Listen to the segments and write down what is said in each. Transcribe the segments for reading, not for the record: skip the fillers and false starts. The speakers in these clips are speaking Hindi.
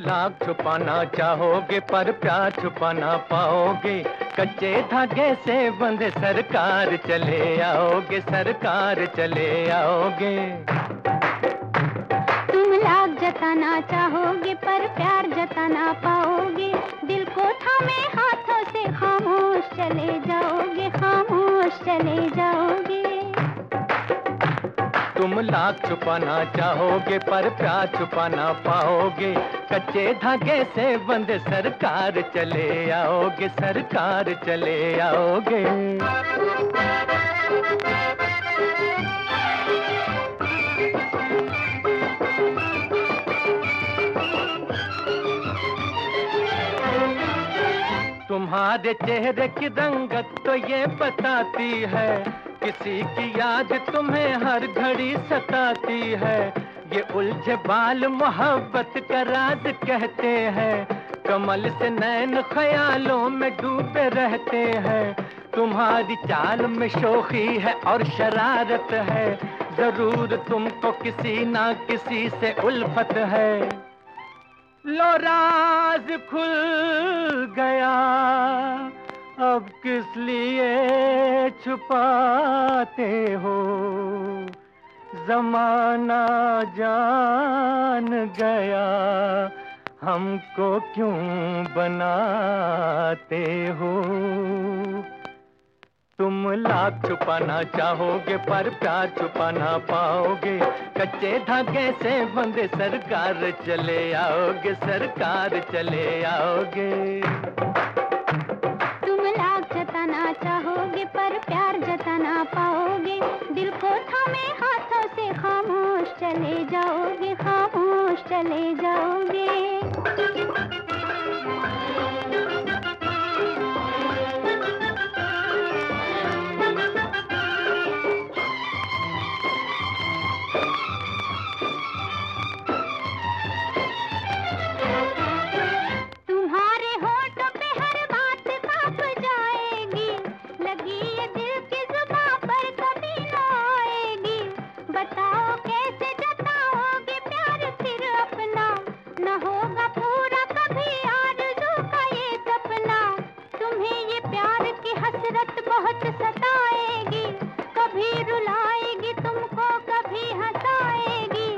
लाख छुपाना चाहोगे पर प्यार छुपा ना पाओगे। कच्चे धागे से बंधे सरकार चले आओगे, सरकार चले आओगे। तुम लाख जताना चाहोगे पर प्यार जता ना पाओगे। दिल को थामे हाथों से खामोश चले जाओगे, खामोश चले जाओगे। तुम लाख छुपाना चाहोगे पर प्यार छुपा ना पाओगे। कच्चे धागे से बंधे सरकार चले आओगे, सरकार चले आओगे। तुम्हारे चेहरे की रंगत तो ये बताती है, किसी की याद तुम्हें हर घड़ी सताती है। ये उलझे बाल मोहब्बत का राज कहते हैं, कमल से नैन ख्यालों में डूबे रहते हैं। तुम्हारी चाल में शोखी है और शरारत है, जरूर तुमको किसी ना किसी से उल्फत है। लो राज खुल गया, अब किस लिए छुपाते हो। जमाना जान गया, हमको क्यों बनाते हो। तुम लाख छुपाना चाहोगे पर प्यार छुपा ना पाओगे। कच्चे धागे से बंधे सरकार चले आओगे, सरकार चले आओगे। तुम लाख जताना चाहोगे पर प्यार जता ना पाओगे। दिल को थामे हाथों से खामोश चले जाओगे, खामोश चले जाओगे। बहुत सताएगी, कभी रुलाएगी तुमको, कभी हंसाएगी।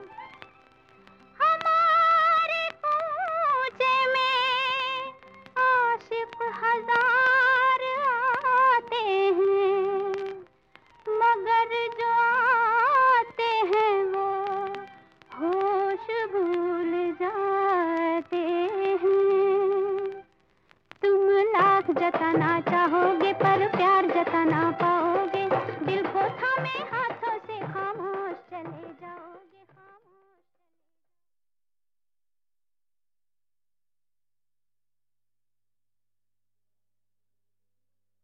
हमारे कूचे में आशिक हजार आते हैं, मगर जो आते हैं वो होश भूल जाते हैं। तुम लाख जताना चाहोगे पर प्यार जता ना पाओगे।